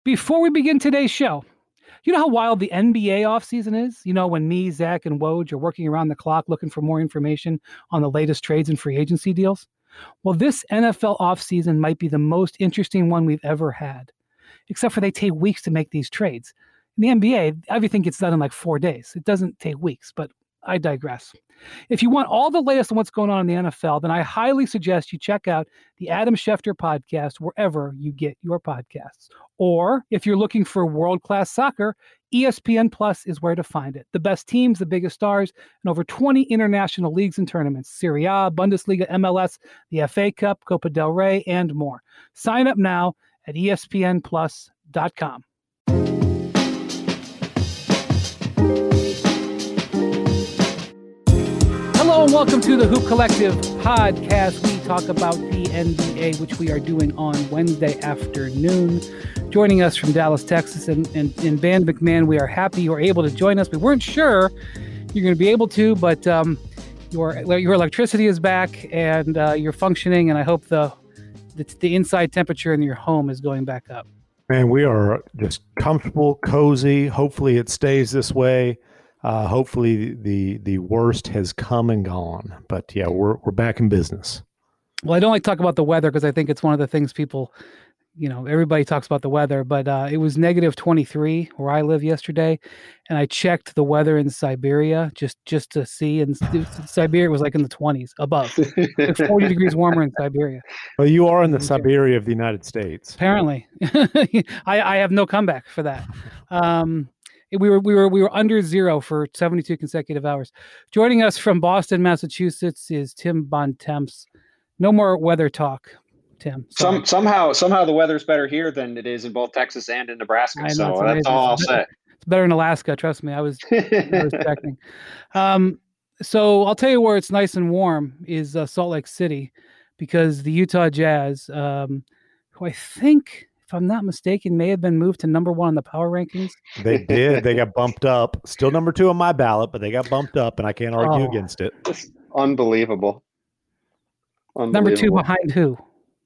Before we begin today's show, you know how wild the NBA offseason is? You know, when me, Zach, and Woj are working around the clock looking for more information on the latest trades and free agency deals? Well, this NFL offseason might be the most interesting one we've ever had, except for they take weeks to make these trades. In the NBA, everything gets done in like 4 days. It doesn't take weeks, but I digress. If you want all the latest on what's going on in the NFL, then I highly suggest you check out the Adam Schefter podcast wherever you get your podcasts. Or if you're looking for world-class soccer, ESPN Plus is where to find it. The best teams, the biggest stars, and over 20 international leagues and tournaments, Serie A, Bundesliga, MLS, the FA Cup, Copa del Rey, and more. Sign up now at espnplus.com. Hello and welcome to the Hoop Collective podcast. We talk about the NBA, which we are doing on Wednesday afternoon. Joining us from Dallas, Texas, and Van McMahon, we are happy you were able to join us. We weren't sure you're going to be able to, but your electricity is back and you're functioning, and I hope the inside temperature in your home is going back up. Man, we are just comfortable, cozy. Hopefully it stays this way. Hopefully the worst has come and gone, but yeah, we're back in business. Well, I don't like to talk about the weather because I think it's one of the things people, everybody talks about the weather, but it was negative 23 where I live yesterday, and I checked the weather in Siberia just to see, and Siberia was like in the 20s above, like 40 degrees warmer in Siberia. Well, you are in the Siberia of the United States. Apparently, I have no comeback for that. We were under zero for 72 consecutive hours. Joining us from Boston, Massachusetts is Tim Bontemps. No more weather talk, Tim. Somehow the weather's better here than it is in both Texas and in Nebraska. That's all I'll say. It's better in Alaska. Trust me. I was checking. So I'll tell you where it's nice and warm is Salt Lake City, because the Utah Jazz, who I think, if I'm not mistaken, may have been moved to number 1 on the power rankings. They did. They got bumped up. Still number 2 on my ballot, but they got bumped up, and I can't argue against it. It's unbelievable. Number 2 behind who?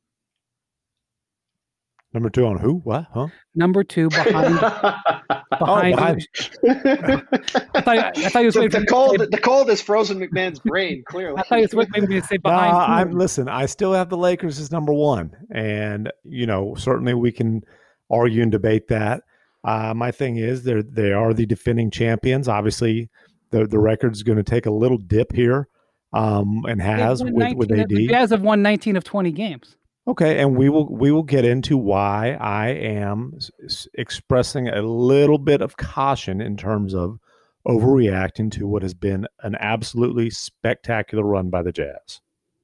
Number 2 on who? What? Huh? Number 2 behind. behind. I thought you was waiting the cold has frozen McMahon's brain. Clearly, I thought you was waiting to say behind. Listen, I still have the Lakers as number 1, and certainly we can argue and debate that. My thing is, they are the defending champions. Obviously, the record's going to take a little dip here, and has with AD. The Jazz have won 19 of 20 games. Okay, and we will get into why I am expressing a little bit of caution in terms of overreacting to what has been an absolutely spectacular run by the Jazz.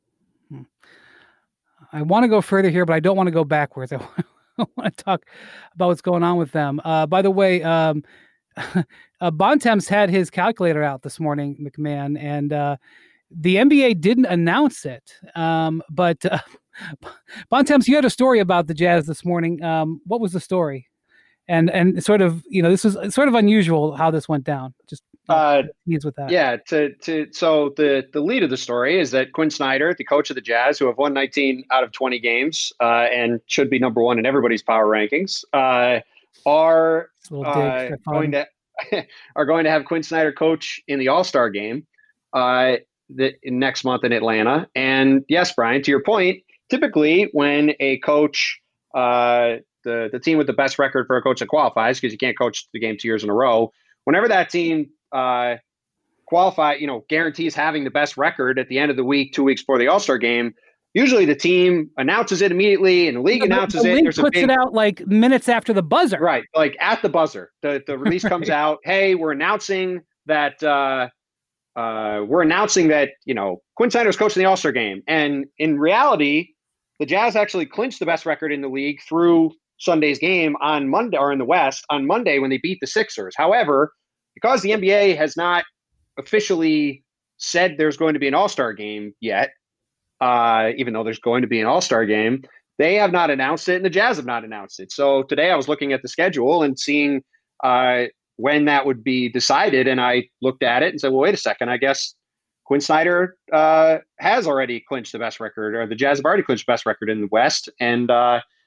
I want to go further here, but I don't want to go backwards. I want to talk about what's going on with them. By the way, Bontemps had his calculator out this morning, McMahon, and the NBA didn't announce it, but Bontemps, you had a story about the Jazz this morning. What was the story? And sort of, this is sort of unusual how this went down. Just ease with that. Yeah. So the lead of the story is that Quinn Snyder, the coach of the Jazz, who have won 19 out of 20 games and should be number 1 in everybody's power rankings, are going to have Quinn Snyder coach in the All-Star game next month in Atlanta. And yes, Brian, to your point, typically when a coach, the team with the best record for a coach that qualifies, because you can't coach the game 2 years in a row, whenever that team guarantees having the best record at the end of the week, 2 weeks before the All-Star game, usually the team announces it immediately and the league announces it. The league puts it out like minutes after the buzzer. Right, like at the buzzer. The release comes out, hey, we're announcing that Quinn Snyder's coaching the All-Star game. And in reality, the Jazz actually clinched the best record in the league through Sunday's game on Monday, or in the West on Monday when they beat the Sixers. However, because the NBA has not officially said there's going to be an All-Star game yet, even though there's going to be an All-Star game, they have not announced it and the Jazz have not announced it. So today I was looking at the schedule and seeing when that would be decided. And I looked at it and said, well, wait a second, I guess Quinn Snyder has already clinched the best record, or the Jazz have already clinched the best record in the West. And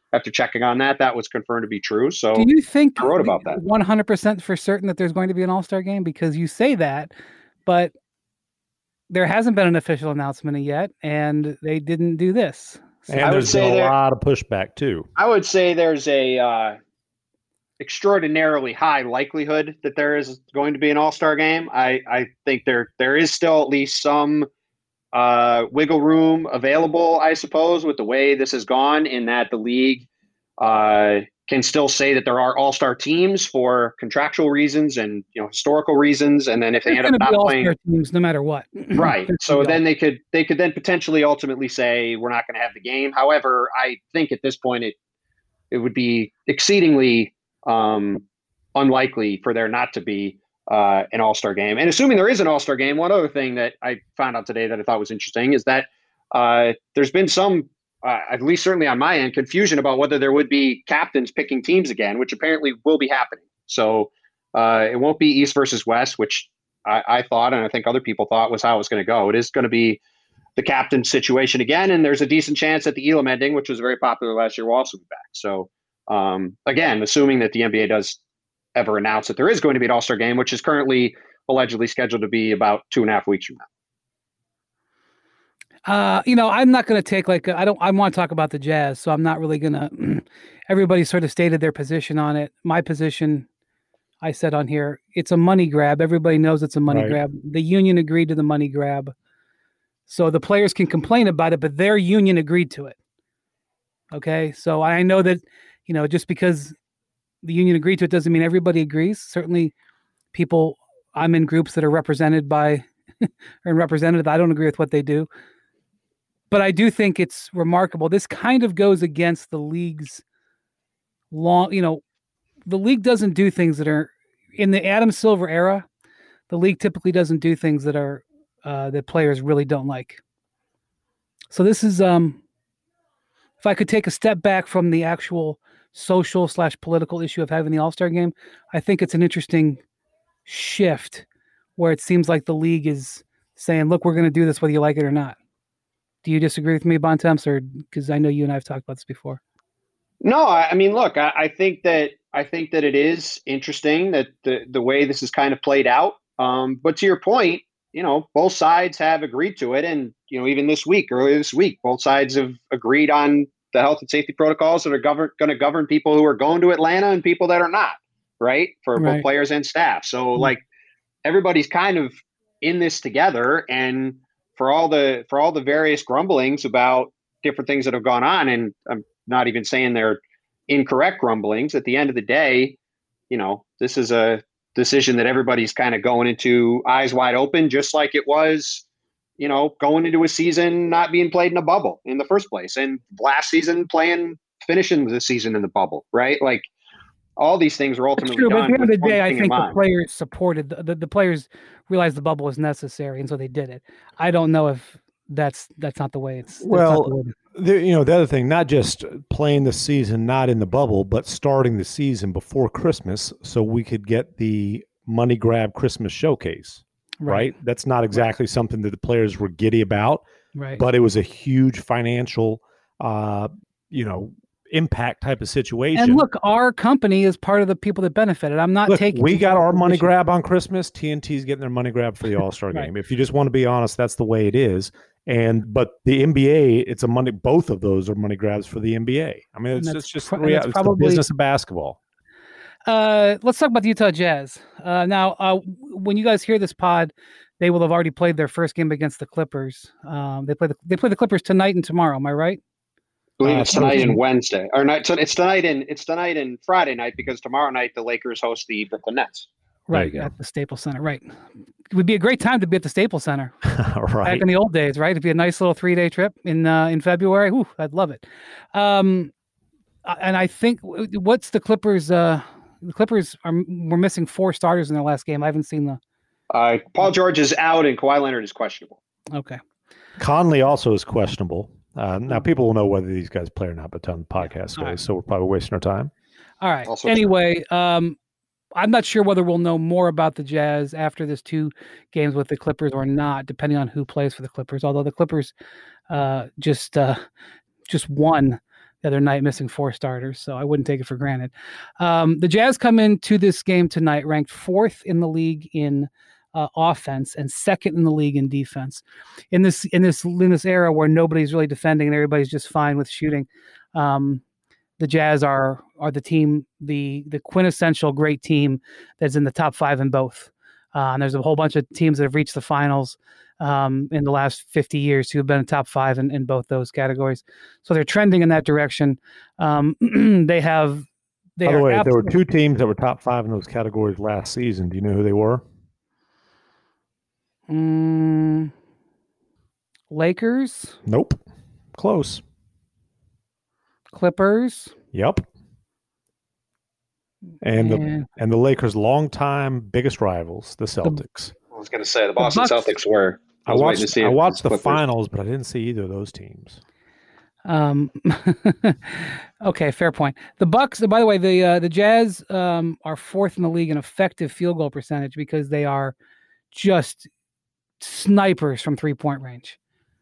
after checking on that, that was confirmed to be true. So do you think I wrote about that 100% for certain that there's going to be an All-Star game? Because you say that, but there hasn't been an official announcement yet, and they didn't do this. So and there's been a lot of pushback too. I would say there's a extraordinarily high likelihood that there is going to be an All-Star game. I think there is still at least some wiggle room available, I suppose, with the way this has gone, in that the league can still say that there are all-star teams for contractual reasons and historical reasons, and then if they end up not playing all-star teams, no matter what, right? So then they could then potentially ultimately say we're not going to have the game. However, I think at this point it would be exceedingly unlikely for there not to be an all-star game. And assuming there is an all-star game, one other thing that I found out today that I thought was interesting is that there's been some, at least certainly on my end, confusion about whether there would be captains picking teams again, which apparently will be happening. So it won't be East versus West, which I thought, and I think other people thought, was how it was going to go. It is going to be the captain situation again, and there's a decent chance that the Elam ending, which was very popular last year, will also be back. So again, assuming that the NBA does ever announce that there is going to be an All-Star game, which is currently allegedly scheduled to be about 2.5 weeks from now. I'm not going to take I want to talk about the Jazz, so I'm not really going to, everybody sort of stated their position on it. My position, I said on here, it's a money grab. Everybody knows it's a money grab. The union agreed to the money grab. So the players can complain about it, but their union agreed to it. Okay. So I know that, just because the union agreed to it doesn't mean everybody agrees. Certainly people, I'm in groups that are represented by or representative. I don't agree with what they do. But I do think it's remarkable. This kind of goes against the league's the league doesn't do things that are in the Adam Silver era. The league typically doesn't do things that are that players really don't like. So this is, if I could take a step back from the actual social/political issue of having the All-Star game, I think it's an interesting shift where it seems like the league is saying, look, we're going to do this whether you like it or not. Do you disagree with me, Bontemps, or because I know you and I have talked about this before? No, I mean, look, I think that it is interesting that the way this is kind of played out. But to your point, both sides have agreed to it, and even earlier this week, both sides have agreed on the health and safety protocols that are going to govern people who are going to Atlanta and people that are not, right? For both players and staff. So everybody's kind of in this together, and for all the various grumblings about different things that have gone on, and I'm not even saying they're incorrect grumblings, at the end of the day, this is a decision that everybody's kind of going into eyes wide open, just like it was, going into a season not being played in a bubble in the first place, and last season finishing the season in the bubble, right? Like all these things were ultimately done. But at the end of the day, I think the players supported the players realized the bubble was necessary, and so they did it. I don't know if that's not the way it's. Well, the other thing, not just playing the season not in the bubble, but starting the season before Christmas, so we could get the money grab Christmas showcase. Right? That's not exactly something that the players were giddy about. Right. But it was a huge financial, impact type of situation. And look, our company is part of the people that benefited. I'm not taking. We got our money grab on Christmas. TNT's getting their money grab for the All-Star game. If you just want to be honest, that's the way it is. But the NBA, it's a money. Both of those are money grabs for the NBA. I mean, it's just the business of basketball. Let's talk about the Utah Jazz. Now, when you guys hear this pod, they will have already played their first game against the Clippers. They play the Clippers tonight and tomorrow. Am I right? I believe it's tonight and Wednesday, or night. So it's tonight and Friday night, because tomorrow night the Lakers host the Brooklyn Nets. Right, at the Staples Center. Right, it would be a great time to be at the Staples Center. Right, back in the old days. Right, it'd be a nice little 3-day trip in February. Ooh, I'd love it. And I think what's the Clippers? The Clippers were missing 4 starters in their last game. I haven't seen the. Paul George is out and Kawhi Leonard is questionable. Okay. Conley also is questionable. Now people will know whether these guys play or not, but on the podcast goes, so we're probably wasting our time. All right. Anyway, I'm not sure whether we'll know more about the Jazz after this 2 games with the Clippers or not, depending on who plays for the Clippers. Although the Clippers just won the other night, missing 4 starters, so I wouldn't take it for granted. The Jazz come into this game tonight ranked 4th in the league in offense and 2nd in the league in defense. In this era where nobody's really defending and everybody's just fine with shooting, the Jazz are the team, the quintessential great team that's in the top 5 in both. And there's a whole bunch of teams that have reached the finals in the last 50 years who have been in top 5 in both those categories. So they're trending in that direction. By the way, there were 2 teams that were top 5 in those categories last season. Do you know who they were? Lakers? Nope. Close. Clippers? Yep. And the Lakers' longtime biggest rivals, the Celtics. I was going to say the Boston Celtics were. I watched the finals, but I didn't see either of those teams. Okay, fair point. The Bucks, by the way, the Jazz are 4th in the league in effective field goal percentage because they are just snipers from 3-point range.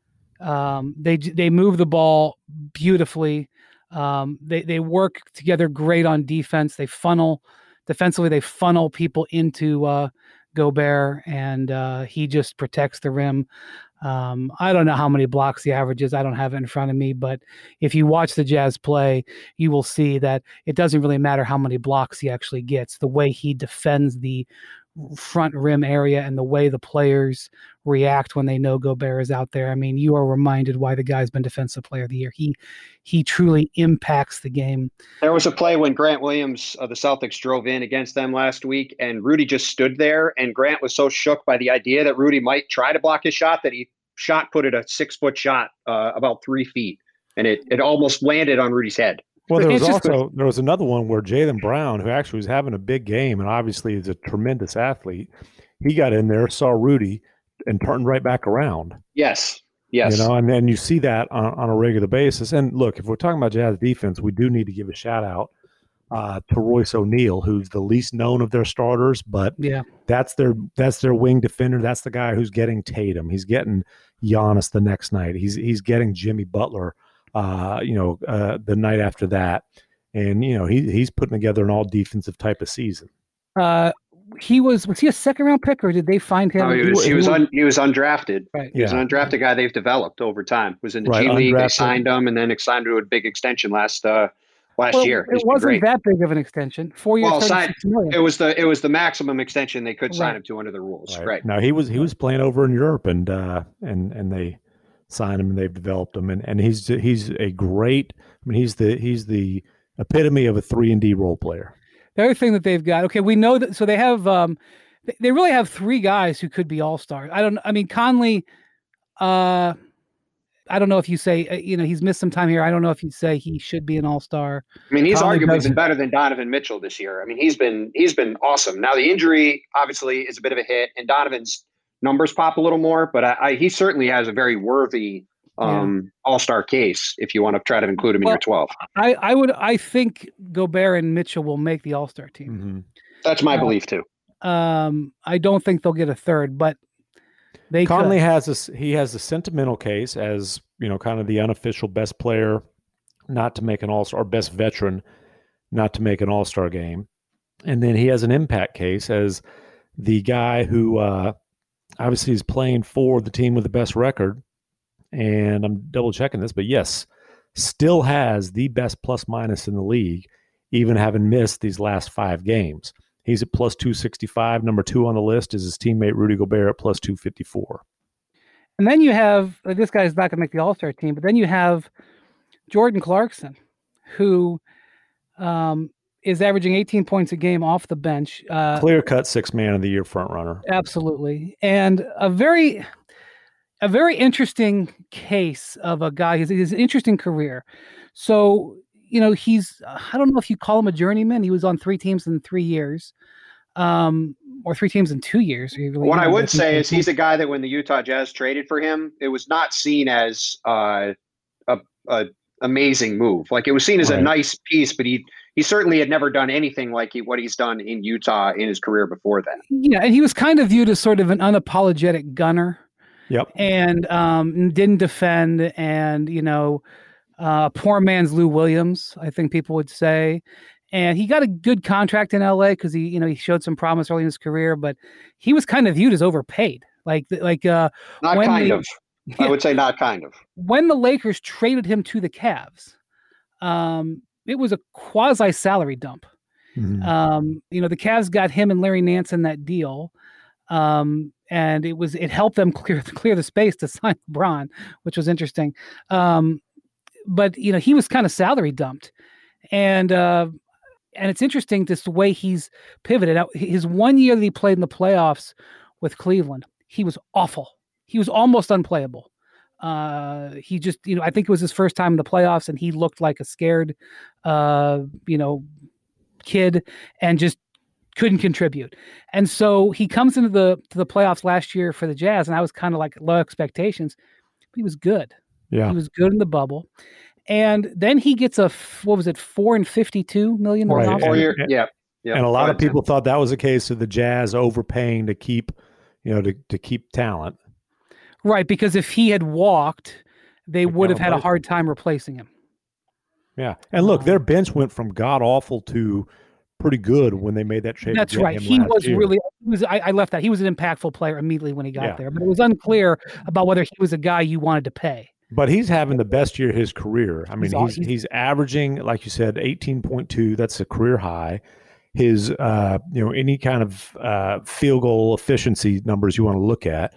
They move the ball beautifully. They work together great on defense. They funnel people into Gobert, and he just protects the rim. I don't know how many blocks he averages. I don't have it in front of me, but if you watch the Jazz play, you will see that it doesn't really matter how many blocks he actually gets. The way he defends the front rim area and the way the players react when they know Gobert is out there. I mean, you are reminded why the guy's been Defensive Player of the Year. He truly impacts the game. There was a play when Grant Williams of the Celtics drove in against them last week, and Rudy just stood there, and Grant was so shook by the idea that Rudy might try to block his shot that he put it a 6-foot shot about 3 feet, and it almost landed on Rudy's head. Well, there was another one where Jaylen Brown, who actually was having a big game and obviously is a tremendous athlete, he got in there, saw Rudy, and turned right back around. Yes. And then you see that on a regular basis. And look, if we're talking about Jazz defense, we do need to give a shout out to Royce O'Neal, who's the least known of their starters, but that's their wing defender. That's the guy who's getting Tatum. He's getting Giannis the next night. He's getting Jimmy Butler. The night after that, and he's putting together an all defensive type of season. Was he a 2nd-round pick, or did they find him? No, he was undrafted. Right. He was an undrafted guy they've developed over time. Was in the G League. They signed him, and then signed to a big extension last year. It wasn't that big of an extension. 4 years, $36 million. It was the maximum extension they could sign him to under the rules. Right. Now he was playing over in Europe, and they signed him, and they've developed him, and he's a great. I mean, he's the epitome of a 3-and-D role player. The other thing that they've got, okay, we know that. So they have, they really have 3 guys who could be all-stars. Conley. I don't know if you say, he's missed some time here. I don't know if you say he should be an all-star. I mean, he's arguably been better than Donovan Mitchell this year. I mean, he's been awesome. Now the injury obviously is a bit of a hit, and Donovan's numbers pop a little more, but he certainly has a very worthy all-star case if you want to try to include him in your 12. I think Gobert and Mitchell will make the all-star team. Mm-hmm. That's my belief too. I don't think they'll get a third, but Conley has the sentimental case as, kind of the unofficial best player not to make an all-star, or best veteran not to make an all-star game. And then he has an impact case as the guy who obviously is playing for the team with the best record. And I'm double checking this, but yes, still has the best plus minus in the league, even having missed these last 5 games. He's at plus 265. Number 2 on the list is his teammate Rudy Gobert at plus 254. And then you have, this guy's not going to make the All-Star team, but then you have Jordan Clarkson, who is averaging 18 points a game off the bench. Clear-cut 6th man of the year front runner. Absolutely. And a very interesting case of a guy. He's an interesting career. So, he's, I don't know if you call him a journeyman. He was on 3 teams in 3 years, or 3 teams in 2 years. What I would say is he's a guy that when the Utah Jazz traded for him, it was not seen as a amazing move. Like, it was seen as a nice piece, but he certainly had never done anything like what he's done in Utah in his career before then. Yeah, and he was kind of viewed as sort of an unapologetic gunner. Yep. And didn't defend, and Poor man's Lou Williams, I think people would say. And he got a good contract in LA because he showed some promise early in his career, but he was kind of viewed as overpaid. Not when kind they, of. I would say not kind of. When the Lakers traded him to the Cavs, it was a quasi salary dump. Mhm. The Cavs got him and Larry Nance in that deal. And it helped them clear the space to sign LeBron, which was interesting. But he was kind of salary dumped, and it's interesting just the way he's pivoted. His 1 year that he played in the playoffs with Cleveland, he was awful. He was almost unplayable. He just, I think it was his first time in the playoffs, and he looked like a scared, kid, and just couldn't contribute. And so he comes into the playoffs last year for the Jazz, and I was kind of like low expectations, but he was good. Yeah. He was good in the bubble. And then he gets $452 million Right. Yeah. And a lot of people thought that was a case of the Jazz overpaying to keep, to keep talent. Right, because if he had walked, they would have had a hard time replacing him. Yeah. And look, their bench went from god awful to pretty good when they made that trade. That's right. He was I left that. He was an impactful player immediately when he got there, but it was unclear about whether he was a guy you wanted to pay. But he's having the best year of his career. I mean, he's averaging, like you said, 18.2. That's a career high. His, any kind of field goal efficiency numbers you want to look at,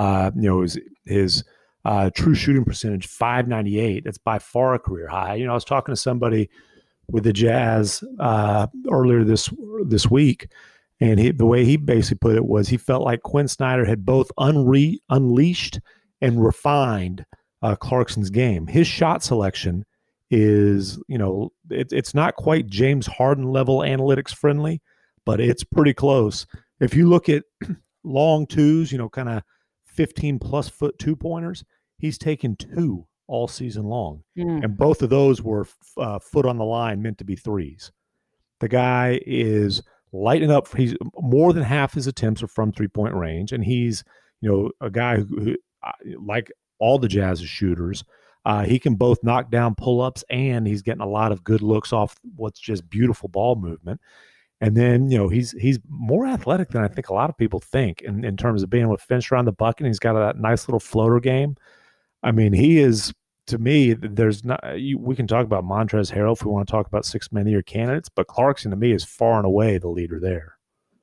his true shooting percentage, 598. That's by far a career high. I was talking to somebody with the Jazz earlier this week, and the way he basically put it was he felt like Quinn Snyder had both unleashed and refined Clarkson's game. His shot selection is, it's not quite James Harden level analytics friendly, but it's pretty close. If you look at long twos, kind of 15 plus foot 2-pointers, he's taken 2 all season long. And both of those were foot on the line, meant to be threes. The guy is lighting up. He's more than half his attempts are from 3-point range. And he's, a guy who like all the Jazz's shooters, he can both knock down pull-ups, and he's getting a lot of good looks off what's just beautiful ball movement. And then, he's more athletic than I think a lot of people think in terms of being able to finish around the bucket. He's got a nice little floater game. I mean, he is, to me, we can talk about Montrezl Harrell if we want to talk about 6 man of the year candidates, but Clarkson to me is far and away the leader there.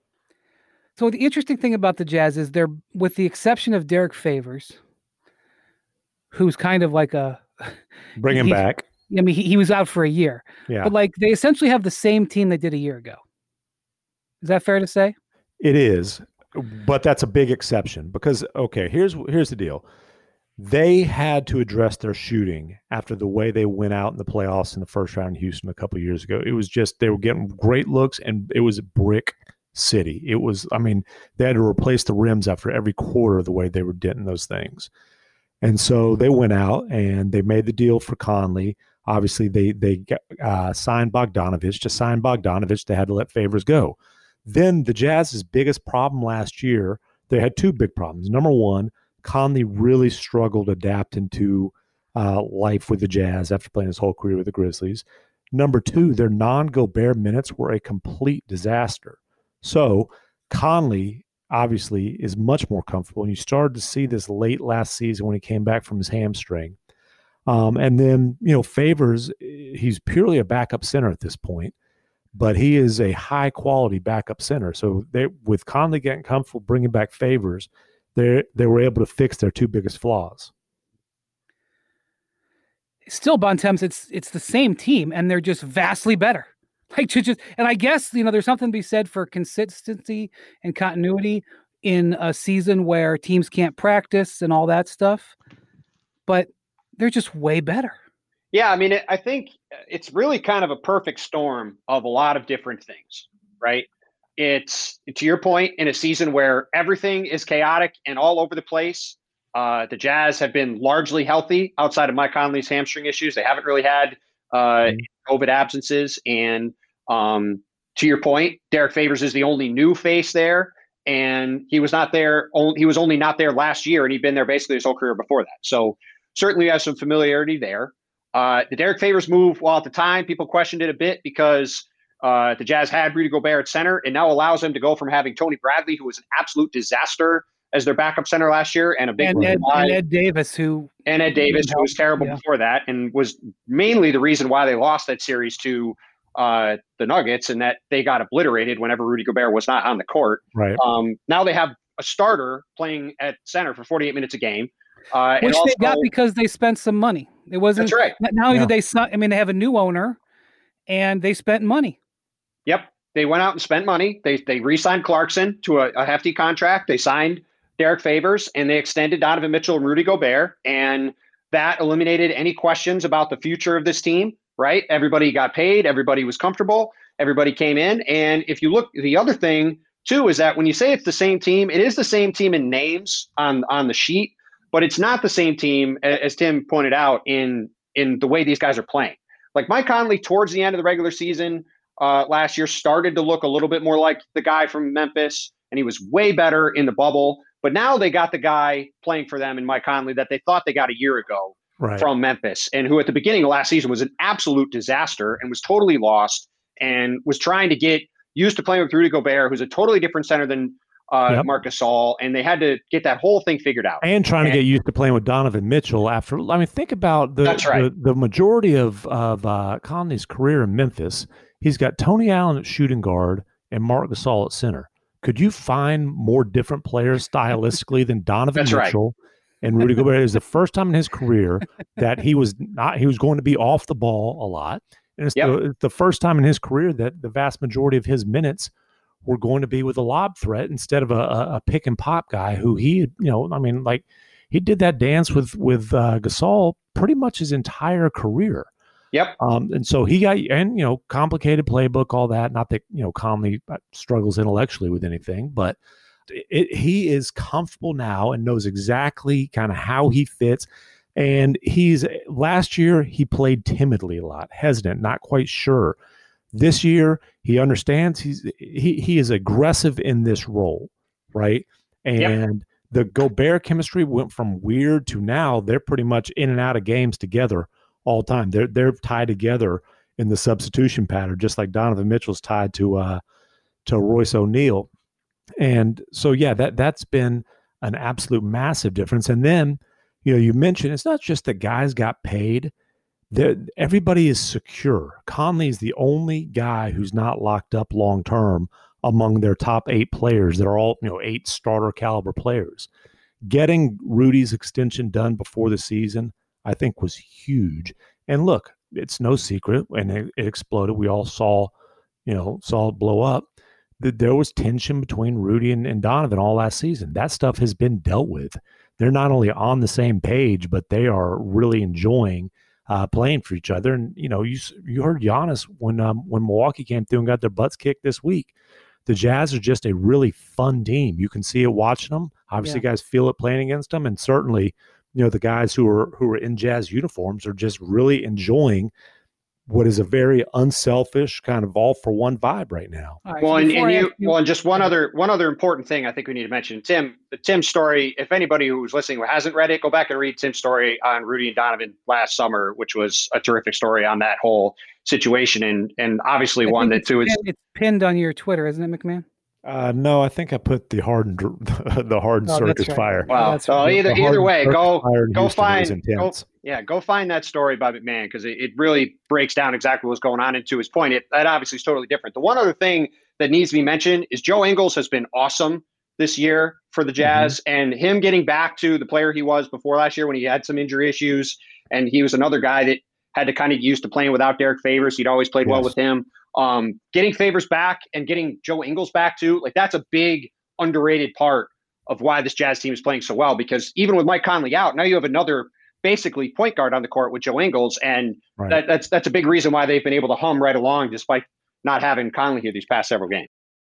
So the interesting thing about the Jazz is they're, with the exception of Derek Favors, who's kind of like bring him back. I mean, he was out for a year, but they essentially have the same team they did a year ago. Is that fair to say? It is, but that's a big exception because, okay, here's the deal. They had to address their shooting after the way they went out in the playoffs in the first round in Houston a couple of years ago. It was just, they were getting great looks, and it was a brick city. It was, they had to replace the rims after every quarter the way they were getting those things. And so they went out and they made the deal for Conley. Obviously, they signed Bogdanovich. To sign Bogdanovich, they had to let Favors go. Then the Jazz's biggest problem last year, they had 2 big problems. Number one, Conley really struggled to adapt into life with the Jazz after playing his whole career with the Grizzlies. Number 2, their non-Gobert minutes were a complete disaster. So Conley obviously is much more comfortable, and you started to see this late last season when he came back from his hamstring. And then, Favors, he's purely a backup center at this point, but he is a high-quality backup center. So with Conley getting comfortable bringing back Favors, they were able to fix their 2 biggest flaws. Still, Bontemps, it's the same team, and they're just vastly better. And I guess, there's something to be said for consistency and continuity in a season where teams can't practice and all that stuff, but they're just way better. Yeah, I think it's really kind of a perfect storm of a lot of different things, right? It's, to your point, in a season where everything is chaotic and all over the place. The Jazz have been largely healthy outside of Mike Conley's hamstring issues. They haven't really had COVID absences. And to your point, Derek Favors is the only new face there. And he was not there. He was only not there last year, and he'd been there basically his whole career before that. So certainly has some familiarity there. The Derek Favors move, well, at the time, people questioned it a bit because the Jazz had Rudy Gobert at center. It now allows them to go from having Tony Bradley, who was an absolute disaster as their backup center last year, and a big Ed Davis, who was terrible before that, and was mainly the reason why they lost that series to the Nuggets, and that they got obliterated whenever Rudy Gobert was not on the court. Right. Now they have a starter playing at center for 48 minutes a game. Which they got because they spent some money. It wasn't. That's right. Not only did they, they have a new owner, and they spent money. Yep, they went out and spent money. They re-signed Clarkson to a hefty contract. They signed Derek Favors, and they extended Donovan Mitchell and Rudy Gobert, and that eliminated any questions about the future of this team. Right? Everybody got paid. Everybody was comfortable. Everybody came in, and if you look, the other thing too is that when you say it's the same team, it is the same team in names on the sheet. But it's not the same team, as Tim pointed out, in the way these guys are playing. Like Mike Conley, towards the end of the regular season last year, started to look a little bit more like the guy from Memphis, and he was way better in the bubble. But now they got the guy playing for them in Mike Conley that they thought they got a year ago from Memphis, and who at the beginning of last season was an absolute disaster and was totally lost and was trying to get used to playing with Rudy Gobert, who's a totally different center than Marc Gasol, and they had to get that whole thing figured out. And trying to get used to playing with Donovan Mitchell after. I mean, think about the majority of Conley's career in Memphis. He's got Tony Allen at shooting guard and Marc Gasol at center. Could you find more different players stylistically than Donovan Mitchell and Rudy Gobert? It was the first time in his career that he was going to be off the ball a lot, and it's the first time in his career that the vast majority of his minutes were going to be with a lob threat instead of a pick and pop guy who he did that dance with Gasol pretty much his entire career. Yep. And so he got, complicated playbook, all that. Not that, Conley struggles intellectually with anything, but he is comfortable now and knows exactly kind of how he fits. And last year he played timidly a lot, hesitant, not quite sure. This year, he understands he is aggressive in this role, right? And the Gobert chemistry went from weird to now they're pretty much in and out of games together all the time. They're tied together in the substitution pattern, just like Donovan Mitchell's tied to Royce O'Neal. And so, that's been an absolute massive difference. And then, you mentioned it's not just that guys got paid. Everybody is secure. Conley is the only guy who's not locked up long term among their top 8 players that are all 8 starter caliber players. Getting Rudy's extension done before the season, I think, was huge. And look, it's no secret, and it exploded. We all saw it blow up. That there was tension between Rudy and Donovan all last season. That stuff has been dealt with. They're not only on the same page, but they are really enjoying playing for each other. And, you heard Giannis when Milwaukee came through and got their butts kicked this week. The Jazz are just a really fun team. You can see it watching them. Obviously, guys feel it playing against them. And certainly, the guys who are in Jazz uniforms are just really enjoying what is a very unselfish kind of all for one vibe right now. Right, and just one other important thing I think we need to mention, Tim's story. If anybody who's listening who hasn't read it, go back and read Tim's story on Rudy and Donovan last summer, which was a terrific story on that whole situation. And obviously one that too is it's pinned on your Twitter, isn't it, McMahon? No, I think I put the hardened circus fire. Wow. So either way, go find that story by McMahon, because it really breaks down exactly what's going on. And to his point, that obviously is totally different. The one other thing that needs to be mentioned is Joe Ingles has been awesome this year for the Jazz, and him getting back to the player he was before last year when he had some injury issues, and he was another guy that had to kind of get used to playing without Derek Favors. He'd always played well with him. Getting Favors back and getting Joe Ingles back too, that's a big underrated part of why this Jazz team is playing so well, because even with Mike Conley out, now you have another basically point guard on the court with Joe Ingles, and that's a big reason why they've been able to hum right along despite not having Conley here these past several games.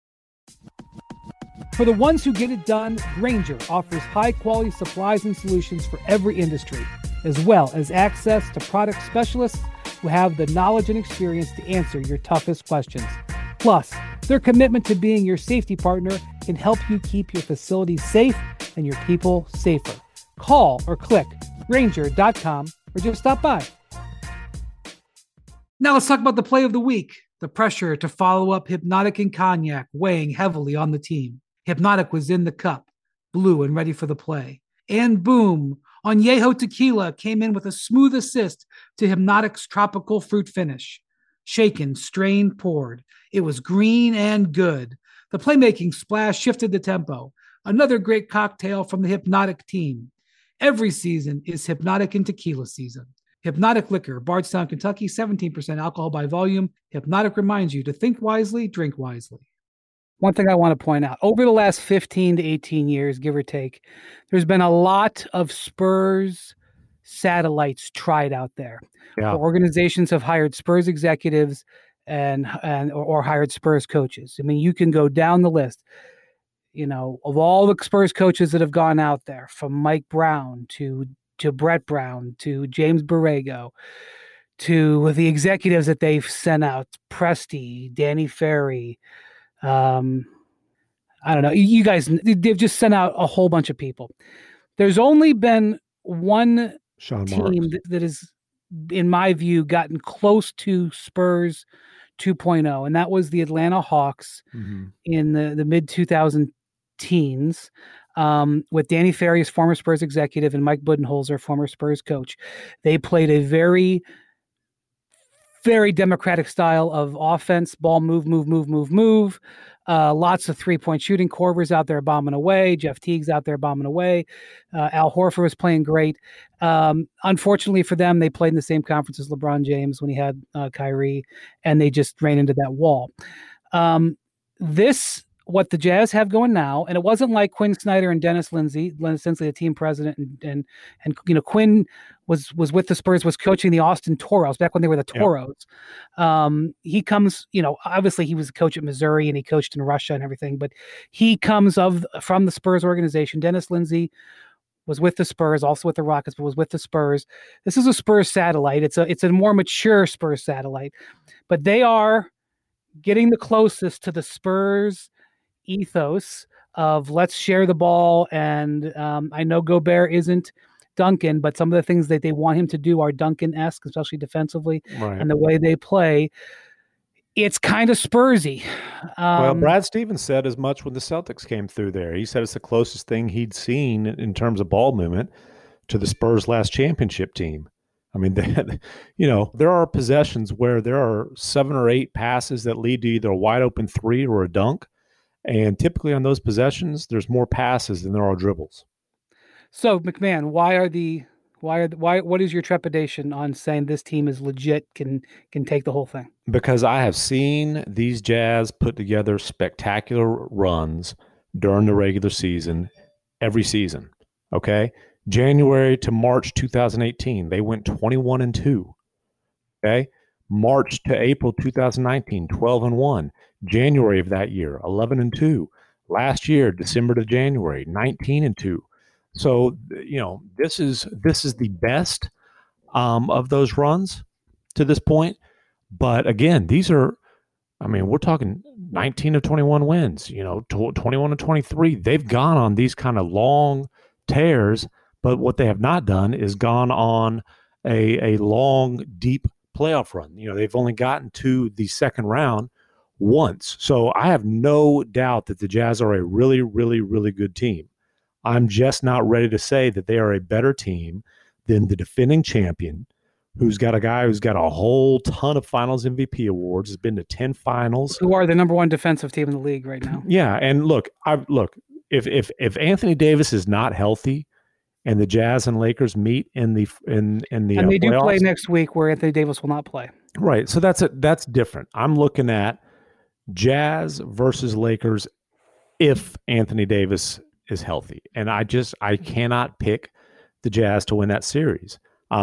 For the ones who get it done, Grainger offers high-quality supplies and solutions for every industry, as well as access to product specialists who have the knowledge and experience to answer your toughest questions. Plus, their commitment to being your safety partner can help you keep your facilities safe and your people safer. Call or click Grainger.com or just stop by. Now let's talk about the play of the week. The pressure to follow up Hypnotic and Cognac weighing heavily on the team. Hypnotic was in the cup, blue and ready for the play. And boom, Añejo Tequila came in with a smooth assist to Hypnotic's tropical fruit finish. Shaken, strained, poured. It was green and good. The playmaking splash shifted the tempo. Another great cocktail from the Hypnotic team. Every season is Hypnotic and Tequila season. Hypnotic Liquor, Bardstown, Kentucky, 17% alcohol by volume. Hypnotic reminds you to think wisely, drink wisely. One thing I want to point out, over the last 15 to 18 years, give or take, there's been a lot of Spurs satellites tried out there. Yeah. Organizations have hired Spurs executives or hired Spurs coaches. I mean, you can go down the list, of all the Spurs coaches that have gone out there, from Mike Brown to Brett Brown to James Borrego to the executives that they've sent out, Presti, Danny Ferry. I don't know. You guys, they've just sent out a whole bunch of people. There's only been one team that is, in my view, gotten close to Spurs 2.0, and that was the Atlanta Hawks in the mid-2000 teens, with Danny Ferry as former Spurs executive and Mike Budenholzer, former Spurs coach. They played a very, very democratic style of offense, ball move. Lots of three-point shooting. Korver's out there bombing away. Jeff Teague's out there bombing away. Al Horford was playing great. Unfortunately for them, they played in the same conference as LeBron James when he had Kyrie, and they just ran into that wall. What the Jazz have going now, and it wasn't like Quinn Snyder and Dennis Lindsey, essentially the team president, and Quinn was with the Spurs, was coaching the Austin Toros back when they were the Toros. Yep. He comes, obviously he was a coach at Missouri and he coached in Russia and everything, but he comes from the Spurs organization. Dennis Lindsey was with the Spurs, also with the Rockets, but was with the Spurs. This is a Spurs satellite. It's a more mature Spurs satellite, but they are getting the closest to the Spurs ethos of let's share the ball. And I know Gobert isn't Duncan, but some of the things that they want him to do are Duncan-esque, especially defensively, right, and the way they play. It's kind of Spursy. Well, Brad Stevens said as much when the Celtics came through there. He said it's the closest thing he'd seen in terms of ball movement to the Spurs' last championship team. I mean, there are possessions where there are 7 or 8 passes that lead to either a wide open three or a dunk. And typically on those possessions, there's more passes than there are dribbles. So, McMahon, what is your trepidation on saying this team is legit, can take the whole thing? Because I have seen these Jazz put together spectacular runs during the regular season, every season. Okay? January to March 2018, they went 21-2. Okay? March to April 2019, 12-1. January of that year, 11-2. Last year, December to January, 19-2. So, this is the best of those runs to this point. But again, we're talking 19 of 21 wins, 21 of 23. They've gone on these kind of long tears, but what they have not done is gone on a long, deep playoff run. They've only gotten to the second round once. So I have no doubt that the Jazz are a really, really, really good team. I'm just not ready to say that they are a better team than the defending champion, who's got a guy who's got a whole ton of finals MVP awards, has been to 10 finals. Who are the number one defensive team in the league right now. Yeah. And look, if Anthony Davis is not healthy and the Jazz and Lakers meet in the and they do playoffs, play next week where Anthony Davis will not play. Right. So that's different. I'm looking at Jazz versus Lakers if Anthony Davis is healthy. And I cannot pick the Jazz to win that series.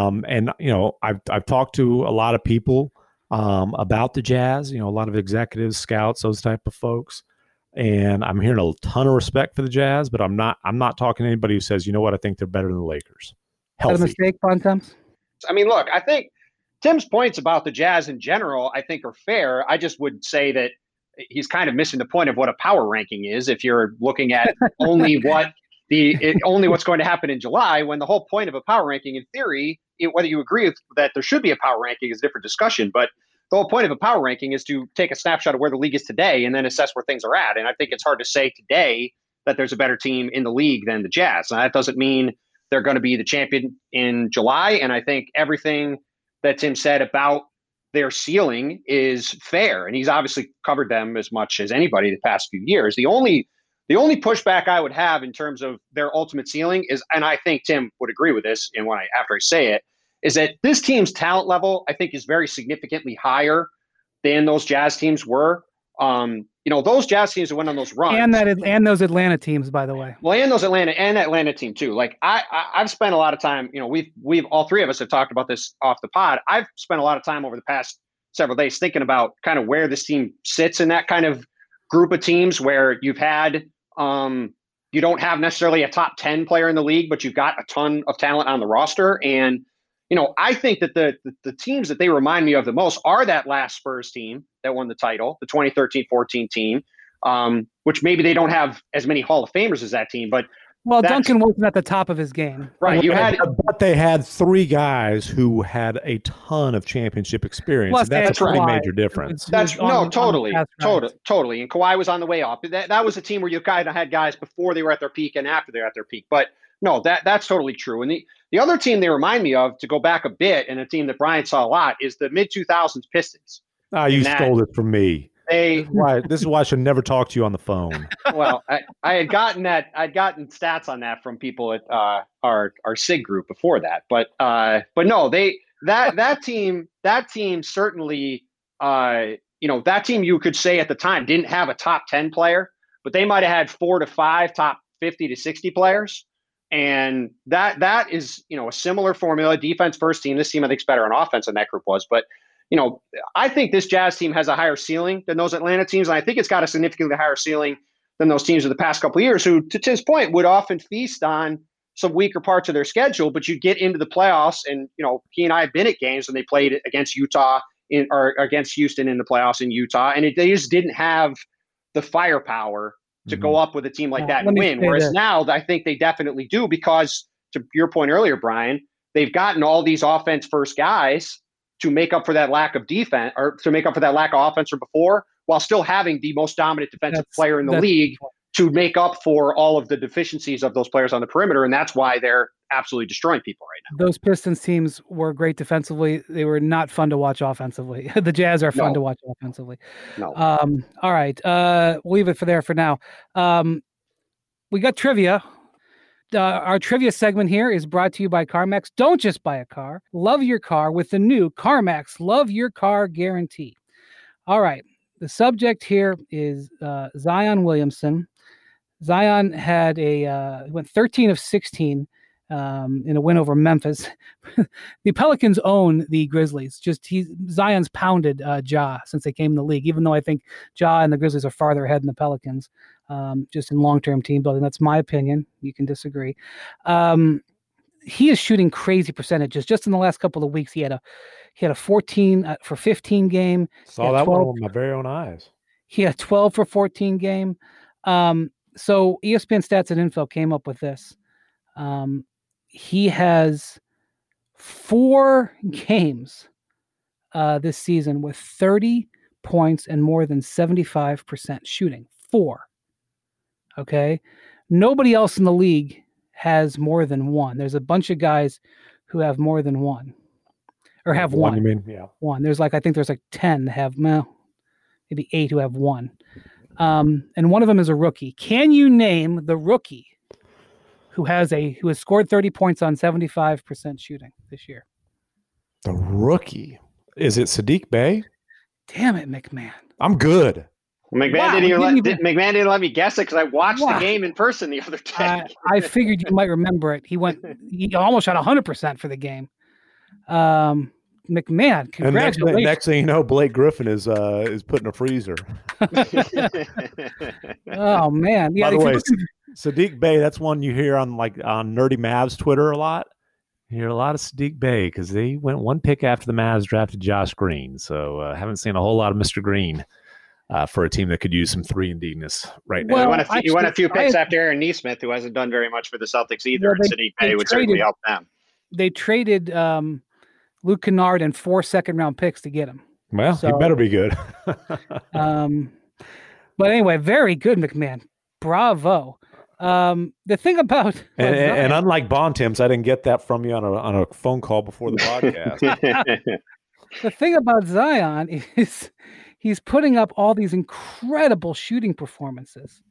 I've talked to a lot of people about the Jazz, a lot of executives, scouts, those type of folks. And I'm hearing a ton of respect for the Jazz, but I'm not talking to anybody who says, you know what, I think they're better than the Lakers. Healthy. Is that a mistake, Bontemps? I mean, look, I think Tim's points about the Jazz in general, I think, are fair. I just would say that he's kind of missing the point of what a power ranking is if you're looking at only what's going to happen in July, when the whole point of a power ranking, in theory, whether you agree with that there should be a power ranking is a different discussion. But the whole point of a power ranking is to take a snapshot of where the league is today and then assess where things are at. And I think it's hard to say today that there's a better team in the league than the Jazz. And that doesn't mean they're going to be the champion in July. And I think everything that Tim said about their ceiling is fair. And he's obviously covered them as much as anybody the past few years. The only pushback I would have in terms of their ultimate ceiling is, and I think Tim would agree with this, and after I say it, is that this team's talent level, I think, is very significantly higher than those Jazz teams were. Those Jazz teams that went on those runs, and those Atlanta teams, by the way. Well, and those Atlanta team too. Like I've spent a lot of time. We've all three of us have talked about this off the pod. I've spent a lot of time over the past several days thinking about kind of where this team sits in that kind of group of teams where you've had. You don't have necessarily a top 10 player in the league, but you've got a ton of talent on the roster. And, I think that the teams that they remind me of the most are that last Spurs team that won the title, the 2013-14 team, which maybe they don't have as many Hall of Famers as that team, but Duncan wasn't at the top of his game. Right. But they had three guys who had a ton of championship experience. Plus, that's a pretty major difference. Totally. And Kawhi was on the way up. That was a team where you kind of had guys before they were at their peak and after they're at their peak. But no, that's totally true. And the other team they remind me of, to go back a bit, and a team that Brian saw a lot, is the mid-2000s Pistons. You stole it from me. This is why I should never talk to you on the phone. Well, I had gotten that. I'd gotten stats on that from people at our SIG group before that. But no, that team certainly, that team, you could say at the time, didn't have a top 10 player, but they might have had 4 to 5 top 50 to 60 players. And that is, a similar formula. Defense first team. This team, I think, is better on offense than that group was. But I think this Jazz team has a higher ceiling than those Atlanta teams. And I think it's got a significantly higher ceiling than those teams of the past couple of years, who, to Tim's point, would often feast on some weaker parts of their schedule. But you get into the playoffs, and, he and I have been at games when they played against Utah or against Houston in the playoffs in Utah. And they just didn't have the firepower to go up with a team like that and win. Whereas now I think they definitely do, because, to your point earlier, Brian, they've gotten all these offense first guys to make up for that lack of defense, or to make up for that lack of offense from before, while still having the most dominant defensive player in the league to make up for all of the deficiencies of those players on the perimeter. And that's why they're absolutely destroying people right now. Those Pistons teams were great defensively. They were not fun to watch offensively. The Jazz are fun to watch offensively. No. All right. We'll leave it for now. We got trivia. Our trivia segment here is brought to you by CarMax. Don't just buy a car. Love your car with the new CarMax Love Your Car Guarantee. All right. The subject here is Zion Williamson. Zion went 13 of 16 in a win over Memphis. The Pelicans own the Grizzlies. Zion's pounded Ja since they came in the league, even though I think Ja and the Grizzlies are farther ahead than the Pelicans, just in long-term team building. That's my opinion. You can disagree. He is shooting crazy percentages. Just in the last couple of weeks, he had a 14 for 15 game. Saw that one with my very own eyes. He had 12 for 14 game. So ESPN Stats and Info came up with this. He has 4 games this season with 30 points and more than 75% shooting. 4. Okay. Nobody else in the league has more than 1. There's a bunch of guys who have more than 1. Or have 1. You mean? Yeah. 1. I think there's 10 that have, maybe 8 who have 1. And one of them is a rookie. Can you name the rookie who has scored 30 points on 75% shooting this year? The rookie. Is it Saddiq Bey? Damn it, McMahon. I'm good. McMahon didn't let me guess it because I watched the game in person the other day. I figured you might remember it. He almost shot 100% for the game. McMahon, congratulations. And next thing you know, Blake Griffin is put in a freezer. Oh man. Yeah, by the way, Saddiq Bey, that's one you hear on Nerdy Mavs Twitter a lot. You hear a lot of Saddiq Bey because they went 1 pick after the Mavs drafted Josh Green. So haven't seen a whole lot of Mr. Green for a team that could use some 3-and-D-ness right now. Well, you went a few picks after Aaron Nesmith, who hasn't done very much for the Celtics either. And Saddiq Bey would certainly help them. They traded Luke Kennard and 4 second-round picks to get him. Well, he better be good. But anyway, very good, McMahon. Bravo. The thing about and unlike Bontemps, I didn't get that from you on a phone call before the podcast. The thing about Zion is he's putting up all these incredible shooting performances.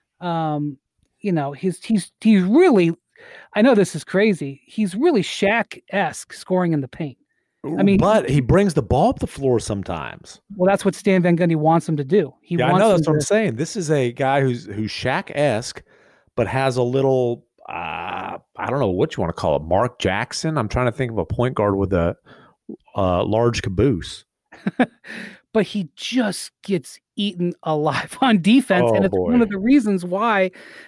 He's really, I know this is crazy. He's really Shaq-esque scoring in the paint. But he brings the ball up the floor sometimes. Well, that's what Stan Van Gundy wants him to do. I know that's what I'm saying. This is a guy who's Shaq-esque, but has a little, I don't know what you want to call it, Mark Jackson. I'm trying to think of a point guard with a large caboose. But he just gets eaten alive on defense, and it's one of the reasons why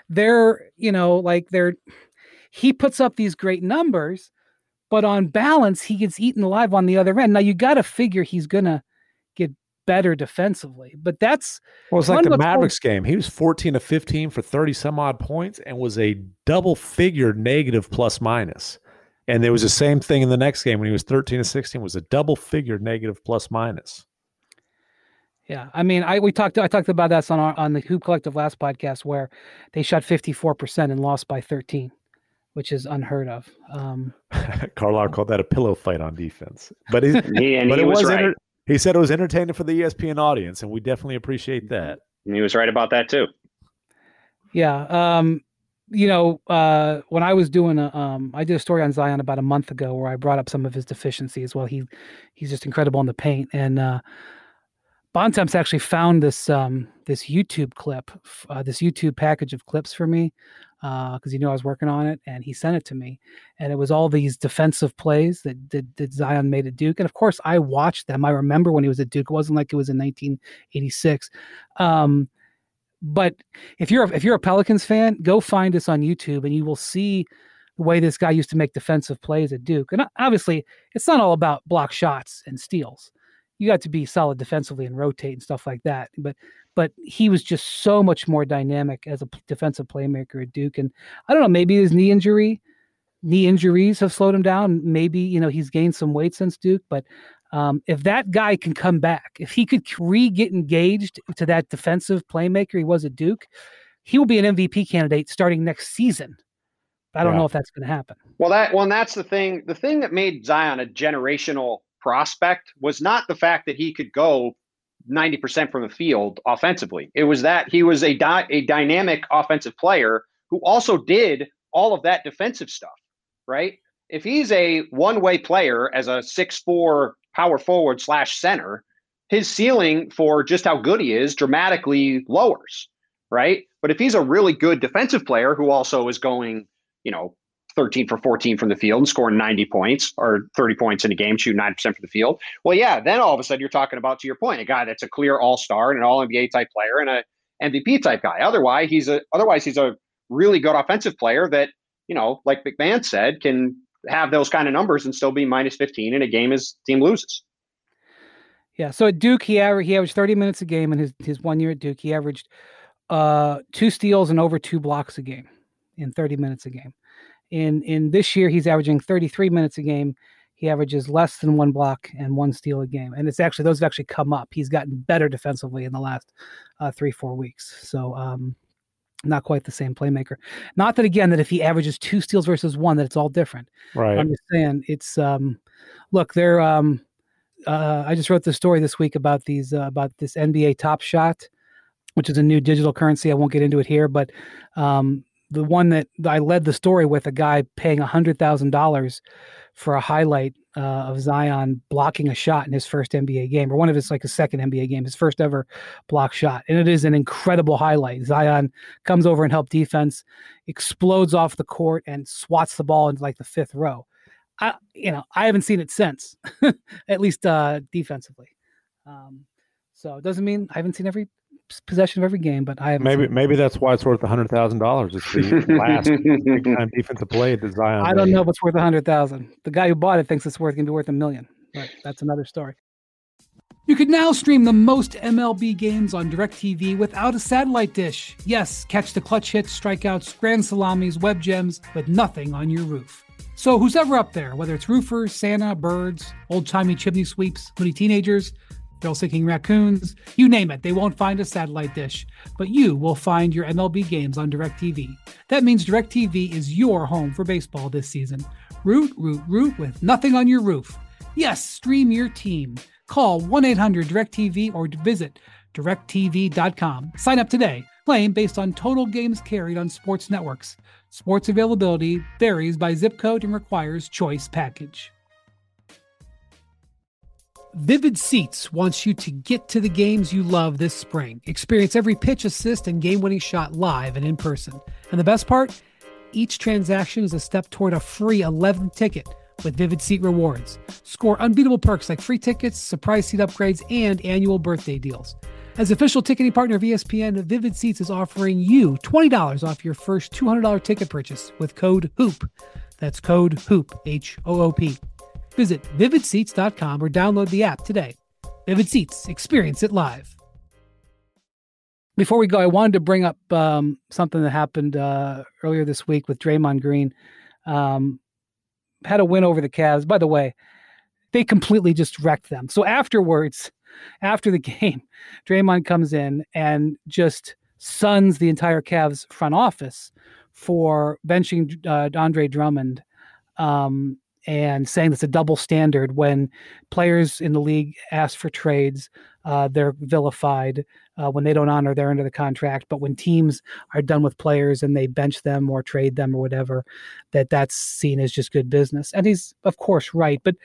he puts up these great numbers. But on balance, he gets eaten alive on the other end. Now, you got to figure he's going to get better defensively. But that's... Well, it's like the Mavericks game. He was 14 of 15 for 30-some-odd points and was a double-figure negative plus-minus. And there was the same thing in the next game when he was 13 of 16, was a double-figure negative plus-minus. Yeah, I mean, I talked about that on the Hoop Collective last podcast where they shot 54% and lost by 13. Which is unheard of. Carlisle called that a pillow fight on defense, but he was right. He said it was entertaining for the ESPN audience, and we definitely appreciate that. And he was right about that too. Yeah. When I was doing I did a story on Zion about a month ago where I brought up some of his deficiencies. Well, he's just incredible in the paint, and Bontemps actually found this YouTube clip, this YouTube package of clips for me. Because he knew I was working on it, and he sent it to me, and it was all these defensive plays that Zion made at Duke, and of course I watched them. I remember when he was at Duke; it wasn't like it was in 1986. But if you're a Pelicans fan, go find this on YouTube, and you will see the way this guy used to make defensive plays at Duke. And obviously, it's not all about block shots and steals. You got to be solid defensively and rotate and stuff like that. But he was just so much more dynamic as a defensive playmaker at Duke. And I don't know, maybe his knee injuries have slowed him down. Maybe, he's gained some weight since Duke. But if that guy can come back, if he could get engaged to that defensive playmaker he was at Duke, he will be an MVP candidate starting next season. But I don't know if that's going to happen. Well, that's the thing. The thing that made Zion a generational prospect was not the fact that he could go 90% from the field offensively. It was that he was a dynamic offensive player who also did all of that defensive stuff, right? If he's a one-way player as a 6'4" power forward / center, his ceiling for just how good he is dramatically lowers, right? But if he's a really good defensive player who also is going, 13 for 14 from the field and scoring 90 points or 30 points in a game, shooting 90% from the field. Well, yeah, then all of a sudden you're talking about, to your point, a guy that's a clear all-star and an all-NBA type player and a MVP type guy. Otherwise, he's a really good offensive player that, like McMahon said, can have those kind of numbers and still be minus 15 in a game his team loses. Yeah. So at Duke, he averaged 30 minutes a game in his 1 year at Duke. He averaged 2 steals and over 2 blocks a game in 30 minutes a game. In this year, he's averaging 33 minutes a game. He averages less than 1 block and 1 steal a game. And those have actually come up. He's gotten better defensively in the last 3-4 weeks. So not quite the same playmaker. Not that, again, that if he averages 2 steals versus 1, that it's all different. Right. I'm just saying it's look, they're I just wrote this story this week about this NBA Top Shot, which is a new digital currency. I won't get into it here, but the one that I led the story with, a guy paying $100,000 for a highlight of Zion blocking a shot in his first NBA game, or one of his his second NBA game, his first ever block shot. And it is an incredible highlight. Zion comes over and helps defense, explodes off the court and swats the ball into the 5th row. I haven't seen it since, at least defensively. So it doesn't mean I haven't seen every possession of every game, but I haven't. Maybe that's why it's worth $100,000. It's the last big time defensive play that Zion. I don't know if it's worth $100,000. The guy who bought it thinks it's going to be worth $1 million. But that's another story. You can now stream the most MLB games on DirecTV without a satellite dish. Yes, catch the clutch hits, strikeouts, grand salamis, web gems, with nothing on your roof. So who's ever up there, whether it's roofers, Santa, birds, old-timey chimney sweeps, moody teenagers, thrill-seeking raccoons, you name it, they won't find a satellite dish. But you will find your MLB games on DirecTV. That means DirecTV is your home for baseball this season. Root with nothing on your roof. Yes, stream your team. Call 1-800-DirecTV or visit directtv.com. Sign up today. Claim based on total games carried on sports networks. Sports availability varies by zip code and requires choice package. Vivid Seats wants you to get to the games you love this spring. Experience every pitch, assist, and game-winning shot live and in person. And the best part? Each transaction is a step toward a free 11th ticket with Vivid Seat rewards. Score unbeatable perks like free tickets, surprise seat upgrades, and annual birthday deals. As official ticketing partner of ESPN, Vivid Seats is offering you $20 off your first $200 ticket purchase with code HOOP. That's code HOOP, H-O-O-P. Visit vividseats.com or download the app today. Vivid Seats, experience it live. Before we go, I wanted to bring up something that happened earlier this week with Draymond Green. Had a win over the Cavs. By the way, they completely just wrecked them. So afterwards, after the game, Draymond comes in and just suns the entire Cavs front office for benching Andre Drummond. And saying it's a double standard when players in the league ask for trades, they're vilified when they don't honor their end of the contract. But when teams are done with players and they bench them or trade them or whatever, that's seen as just good business. And he's, of course, right. But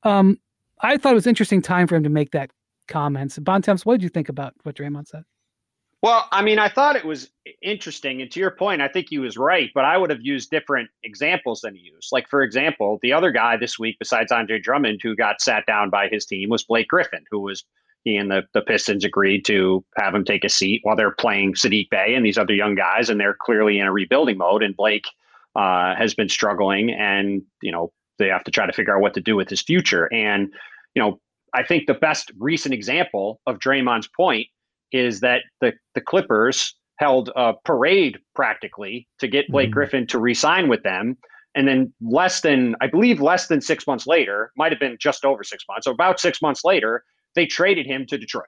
I thought it was an interesting time for him to make that comment. Bontemps, what did you think about what Draymond said? Well, I mean, I thought it was interesting. And to your point, I think he was right, but I would have used different examples than he used. Like, for example, the other guy this week, besides Andre Drummond, who got sat down by his team was Blake Griffin, he and the Pistons agreed to have him take a seat while they're playing Saddiq Bey and these other young guys. And they're clearly in a rebuilding mode. And Blake has been struggling and, they have to try to figure out what to do with his future. And, I think the best recent example of Draymond's point is that the Clippers held a parade practically to get Blake Griffin to re-sign with them. And then less than 6 months later, might have been just over 6 months, so about 6 months later, they traded him to Detroit.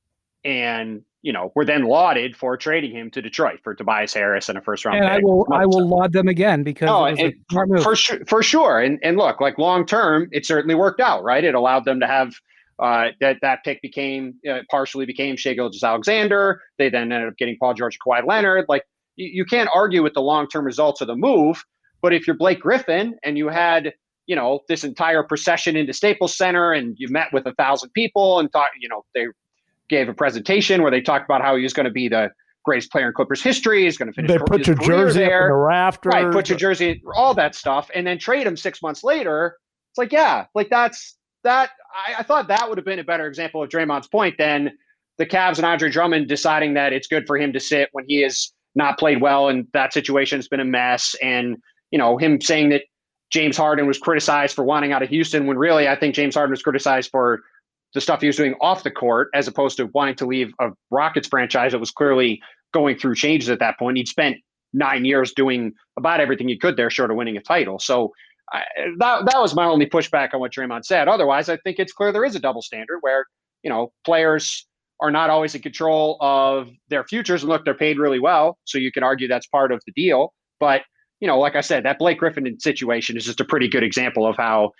And, were then lauded for trading him to Detroit for Tobias Harris and a first round pick. I will laud them again because it was for sure. And look, like long term, it certainly worked out, right? It allowed them to have that pick partially became Shai Gilgeous-Alexander. They then ended up getting Paul George and Kawhi Leonard. Like you can't argue with the long-term results of the move, but if you're Blake Griffin and you had, this entire procession into Staples Center and you met with 1,000 people and thought, they gave a presentation where they talked about how he was going to be the greatest player in Clippers history. He's going to finish. They put your jersey there. Up in the rafters. Right. Put your jersey, all that stuff. And then trade him 6 months later. It's like, yeah, like that's, that I thought that would have been a better example of Draymond's point than the Cavs and Andre Drummond deciding that it's good for him to sit when he has not played well and that situation has been a mess. And, him saying that James Harden was criticized for wanting out of Houston when really I think James Harden was criticized for the stuff he was doing off the court as opposed to wanting to leave a Rockets franchise that was clearly going through changes at that point. He'd spent 9 years doing about everything he could there short of winning a title. So that was my only pushback on what Draymond said. Otherwise, I think it's clear there is a double standard where, players are not always in control of their futures. And look, they're paid really well. So you can argue that's part of the deal. But, like I said, that Blake Griffin situation is just a pretty good example of how,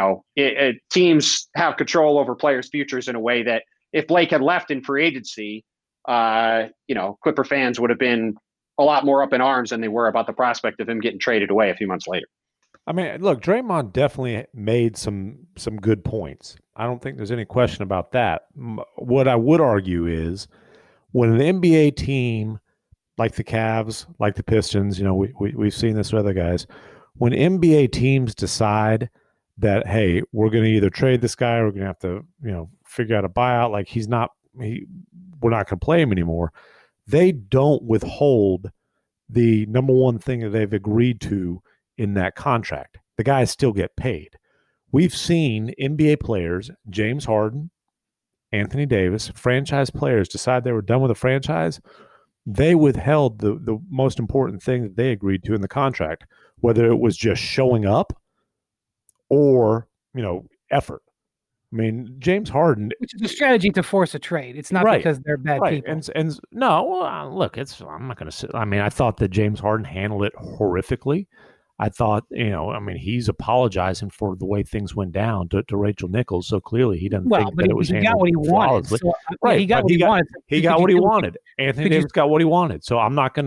teams have control over players' futures in a way that if Blake had left in free agency, Clipper fans would have been a lot more up in arms than they were about the prospect of him getting traded away a few months later. I mean, look, Draymond definitely made some good points. I don't think there's any question about that. What I would argue is when an NBA team like the Cavs, like the Pistons, we've seen this with other guys, when NBA teams decide that, hey, we're going to either trade this guy or we're going to have to, figure out a buyout, like we're not going to play him anymore, they don't withhold the number one thing that they've agreed to in that contract. The guys still get paid. We've seen NBA players, James Harden, Anthony Davis, franchise players decide they were done with a franchise. They withheld the most important thing that they agreed to in the contract, whether it was just showing up or, effort. I mean, James Harden, which is a strategy to force a trade. It's not because they're bad people. And no, look, I'm not going to say. I mean, I thought that James Harden handled it horrifically. I thought, I mean, he's apologizing for the way things went down to Rachel Nichols. So clearly, he doesn't think that it was handled flawlessly. Right, he got what he wanted. He got what he wanted. Anthony Davis got what he wanted. So I'm not, I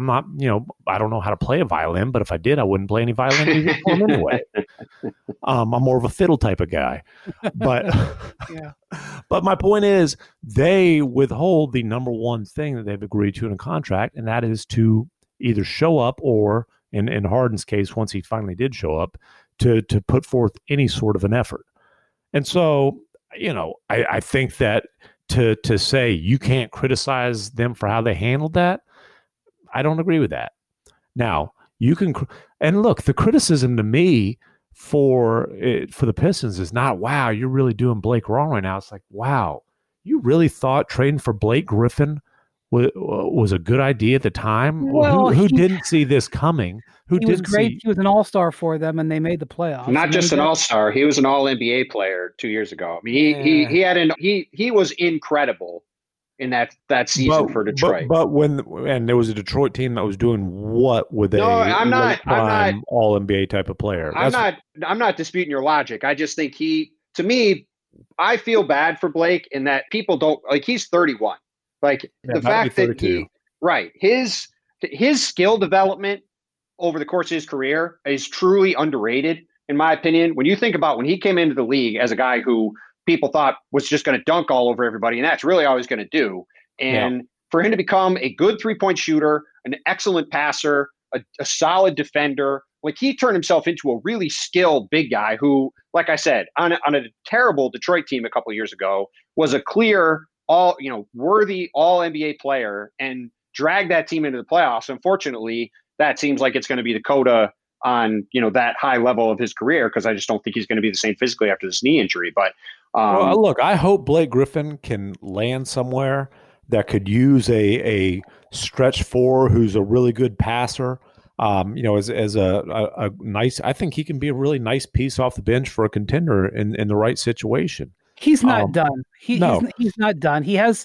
don't know how to play a violin, but if I did, I wouldn't play any violin music for him anyway. I'm more of a fiddle type of guy. But, but my point is, they withhold the number one thing that they've agreed to in a contract, and that is to either show up or, in Harden's case, once he finally did show up, to put forth any sort of an effort. And so, I think that to say you can't criticize them for how they handled that, I don't agree with that. Now, you can, and look, the criticism to me for the Pistons is not, wow, you're really doing Blake wrong right now. It's like, wow, you really thought trading for Blake Griffin was a good idea at the time? Well, who didn't see this coming? He was great. He was an all-star for them, and they made the playoffs. Not just an all-star; he was an All-NBA player 2 years ago. I mean, he was incredible in that season for Detroit. But when there was a Detroit team that was doing what with I'm not All-NBA type of player. I'm not disputing your logic. I just think to me, I feel bad for Blake in that people don't like. He's 31. Like the fact that his skill development over the course of his career is truly underrated, in my opinion. When you think about when he came into the league as a guy who people thought was just going to dunk all over everybody, and that's really all he's going to do. And for him to become a good 3-point shooter, an excellent passer, a solid defender, like he turned himself into a really skilled big guy who, like I said, on a terrible Detroit team a couple of years ago, was a clear worthy All-NBA player and drag that team into the playoffs. Unfortunately, that seems like it's going to be the coda on, that high level of his career, because I just don't think he's going to be the same physically after this knee injury. But look, I hope Blake Griffin can land somewhere that could use a stretch four who's a really good passer. As a nice, I think he can be a really nice piece off the bench for a contender in the right situation. He's not done. He's not done. He has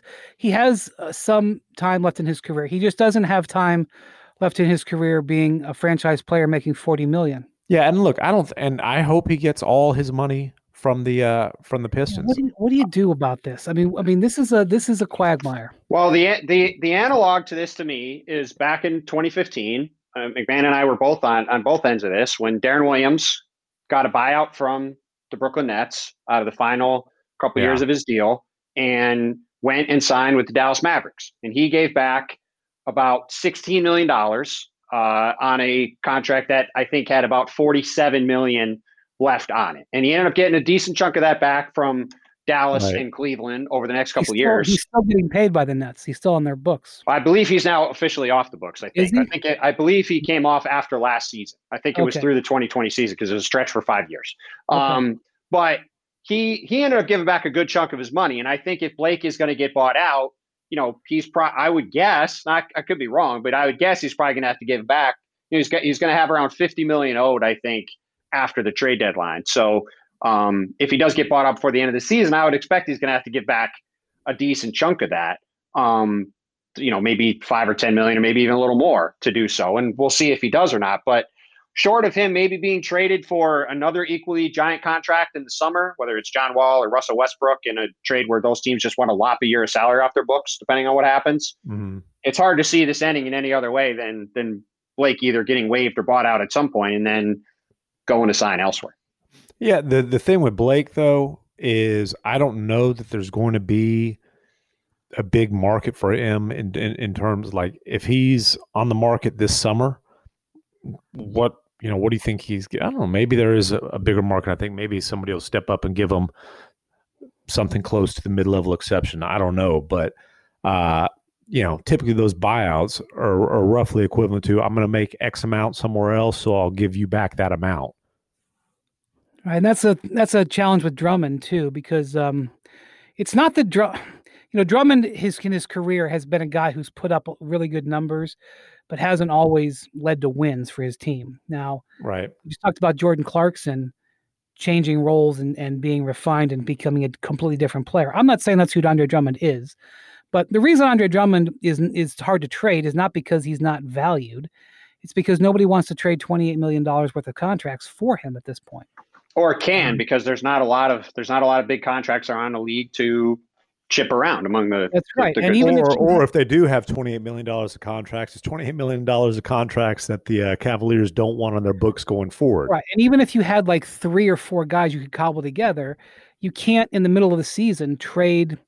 some time left in his career. He just doesn't have time left in his career being a franchise player making $40 million. Yeah, and look, I hope he gets all his money from the Pistons. What do you do about this? I mean, this is a quagmire. Well, the analog to this to me is back in 2015. McMahon and I were both on both ends of this when Darren Williams got a buyout from the Brooklyn Nets out of the final couple years of his deal and went and signed with the Dallas Mavericks. And he gave back about $16 million on a contract that I think had about $47 million left on it. And he ended up getting a decent chunk of that back from Dallas and Cleveland over the next couple of years. He's still getting paid by the Nets. He's still on their books. I believe he's now officially off the books, I think. I believe he came off after last season. I think it was through the 2020 season because it was a stretch for 5 years. But he ended up giving back a good chunk of his money. And I think if Blake is going to get bought out, I would guess, I could be wrong, but I would guess he's probably going to have to give back. He's going to have around $50 million owed, I think, after the trade deadline. So if he does get bought out before the end of the season, I would expect he's going to have to give back a decent chunk of that. Maybe 5 or 10 million, or maybe even a little more to do so. And we'll see if he does or not. But short of him maybe being traded for another equally giant contract in the summer, whether it's John Wall or Russell Westbrook in a trade where those teams just want to lop a year of salary off their books, depending on what happens, it's hard to see this ending in any other way than Blake either getting waived or bought out at some point and then going to sign elsewhere. Yeah, the thing with Blake, though, is I don't know that there's going to be a big market for him in terms like if he's on the market this summer, what do you think he's – I don't know. Maybe there is a bigger market. I think maybe somebody will step up and give him something close to the mid-level exception. I don't know. But, typically those buyouts are roughly equivalent to I'm going to make X amount somewhere else, so I'll give you back that amount. Right, and that's a challenge with Drummond too, because it's not that Drummond in his career has been a guy who's put up really good numbers, but hasn't always led to wins for his team. Now, right, you just talked about Jordan Clarkson. changing roles and being refined and becoming a completely different player. I'm not saying that's who Andre Drummond is, but the reason Andre Drummond is hard to trade is not because he's not valued. It's because nobody wants to trade $28 million worth of contracts for him at this point. Or can, because there's not a lot of big contracts around the league to chip around among the. That's right. And even if they do have $28 million of contracts, it's $28 million of contracts that the Cavaliers don't want on their books going forward. Right. And even if you had like 3 or 4 guys you could cobble together, you can't in the middle of the season trade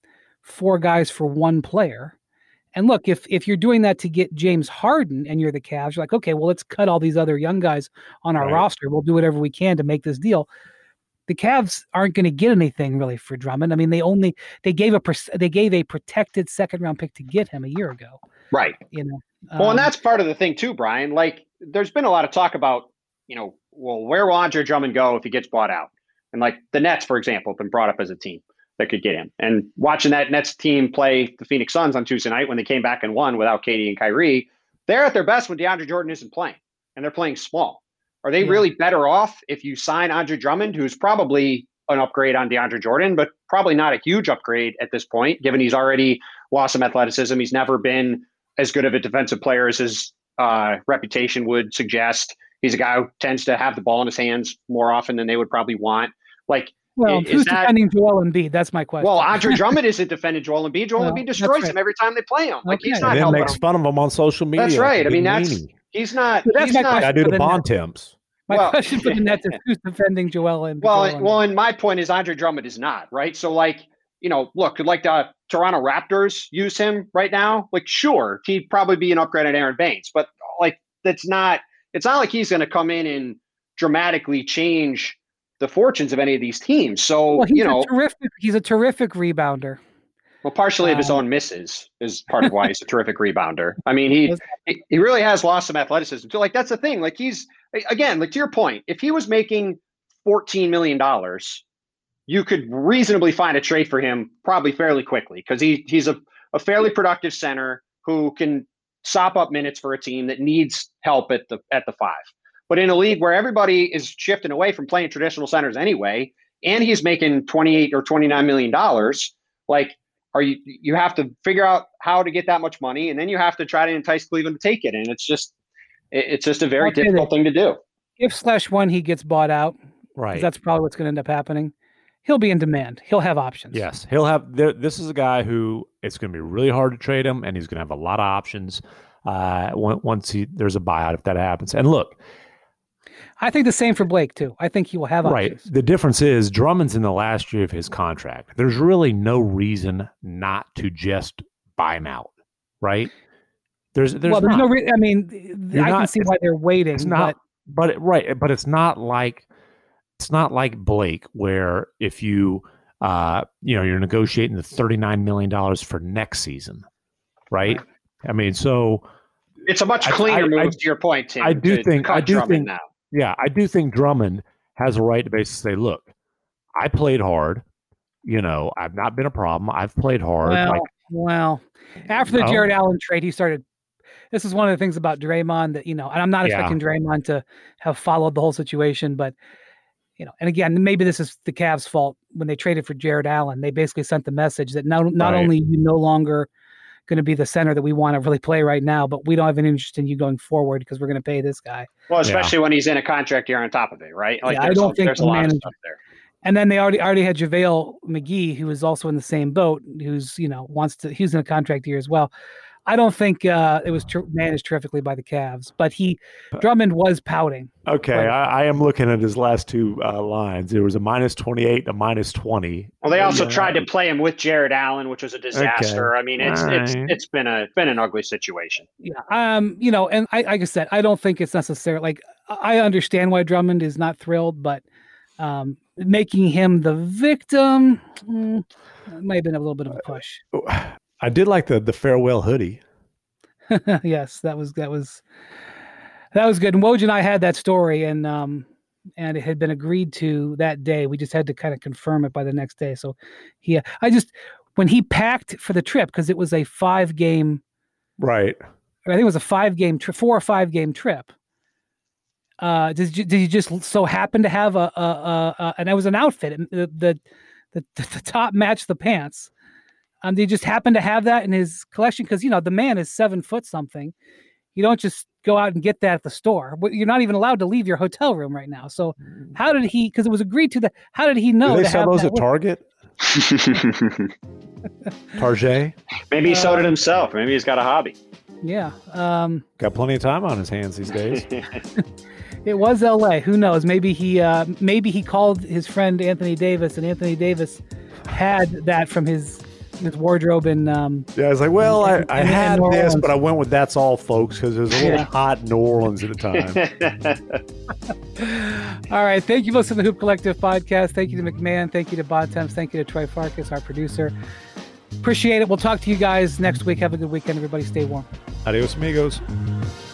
4 guys for 1 player. And look, if you're doing that to get James Harden and you're the Cavs, you're like, okay, well, let's cut all these other young guys on our roster. We'll do whatever we can to make this deal. The Cavs aren't going to get anything really for Drummond. I mean, they gave a protected 2nd-round pick to get him a year ago. Right. Well, and that's part of the thing too, Brian. Like, there's been a lot of talk about, well, where will Andre Drummond go if he gets bought out? And like the Nets, for example, have been brought up as a team that could get him. And watching that Nets team play the Phoenix Suns on Tuesday night when they came back and won without KD and Kyrie, they're at their best when DeAndre Jordan isn't playing, and they're playing small. Are they really better off if you sign Andre Drummond, who's probably an upgrade on DeAndre Jordan, but probably not a huge upgrade at this point, given he's already lost some athleticism. He's never been as good of a defensive player as his reputation would suggest. He's a guy who tends to have the ball in his hands more often than they would probably want. Like, well, who's defending Joel Embiid? That's my question. Well, Andre Drummond isn't defending Joel Embiid. Joel Embiid destroys him every time they play him. Like, he's not and then helping makes fun of him on social media. That's right. I mean, he's not. I do the bond temps. My question for the Nets is who's defending Joel Embiid? Well, and my point is Andre Drummond is not, right? So, like, look, could like the Toronto Raptors use him right now? Like, sure, he'd probably be an upgrade on Aaron Baines, but like, it's not like he's going to come in and dramatically change the fortunes of any of these teams. So, he's a terrific rebounder. Well, partially of his own misses is part of why he's a terrific rebounder. I mean, he really has lost some athleticism. So, like, that's the thing. Like, he's, again, like, to your point, if he was making $14 million, you could reasonably find a trade for him probably fairly quickly, because he's a fairly productive center who can sop up minutes for a team that needs help at the 5. But in a league where everybody is shifting away from playing traditional centers anyway, and he's making $28 or $29 million, like, you have to figure out how to get that much money, and then you have to try to entice Cleveland to take it. And it's just a very difficult thing to do. If/when he gets bought out, right? That's probably what's going to end up happening. He'll be in demand. He'll have options. Yes, he'll have. This is a guy who it's going to be really hard to trade him, and he's going to have a lot of options once there's a buyout if that happens. And look, I think the same for Blake too. I think he will have options. Right. The difference is Drummond's in the last year of his contract. There's really no reason not to just buy him out, right? There's no reason. I mean, I can see why they're waiting. It's not, but it's not like Blake, where if you're negotiating the $39 million for next season, right? I mean, so it's a much cleaner move. To your point, Tim. I do think now. Yeah, I do think Drummond has a right to basically say, look, I played hard. I've not been a problem. I've played hard. After the Jared Allen trade, he started. This is one of the things about Draymond that, and I'm not expecting Draymond to have followed the whole situation, but, and again, maybe this is the Cavs' fault. When they traded for Jared Allen, they basically sent the message that not only you no longer going to be the center that we want to really play right now, but we don't have an interest in you going forward because we're going to pay this guy. Well, especially when he's in a contract year on top of it, right? Like, I don't think there's a lot of stuff there. And then they already had JaVale McGee, who is also in the same boat, who's he's in a contract year as well. I don't think it was managed terrifically by the Cavs, but Drummond was pouting. Okay, I am looking at his last 2 lines. There was a -28, a -20. Well, they also tried to play him with Jared Allen, which was a disaster. Okay. I mean, it's been an ugly situation. Yeah. And like I said, I don't think it's necessary. Like, I understand why Drummond is not thrilled, but making him the victim might have been a little bit of a push. I did like the farewell hoodie. Yes, that was good. And Woj and I had that story, and it had been agreed to that day. We just had to kind of confirm it by the next day. So when he packed for the trip, because it was a 5-game, right? I think it was a 5-game trip, 4 or 5 game trip. Did you just so happen to have and it was an outfit, the top matched the pants. Did he just happen to have that in his collection? Because the man is 7 foot something. You don't just go out and get that at the store. You're not even allowed to leave your hotel room right now. So how did he? Because it was agreed to that. How did he know? Do they sell those at Target? Target? Maybe he sewed it himself. Maybe he's got a hobby. Yeah. Got plenty of time on his hands these days. It was LA. Who knows? Maybe he called his friend Anthony Davis, and Anthony Davis had that from his wardrobe. And yeah, I was like, well, I had this, but I went with That's All, folks, because it was a little hot in New Orleans at the time. All right. Thank you for listening to the Hoop Collective podcast. Thank you to McMahon. Thank you to Bontemps. Thank you to Troy Farkas, our producer. Appreciate it. We'll talk to you guys next week. Have a good weekend, everybody. Stay warm. Adios, amigos.